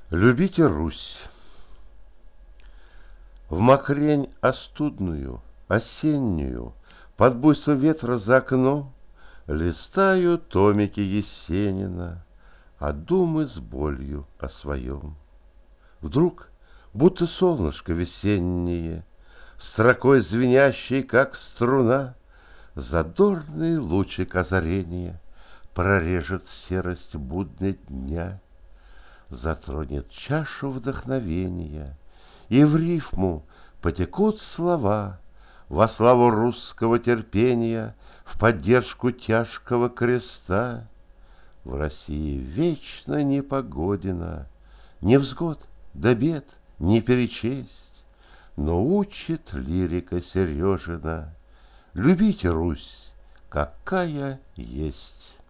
Любите Русь. В мокрень остудную, осеннюю, под буйство ветра за окном листаю томики Есенина, а думы с болью о своем. Вдруг, будто солнышко весеннее, строкой звенящей, как струна, задорный лучик озарения прорежет серость будня дня, затронет чашу вдохновения, и в рифму потекут слова во славу русского терпения, в поддержку тяжкого креста. В России вечно непогодина, невзгод да бед не перечесть, но учит лирика Сережина: любите Русь, какая есть.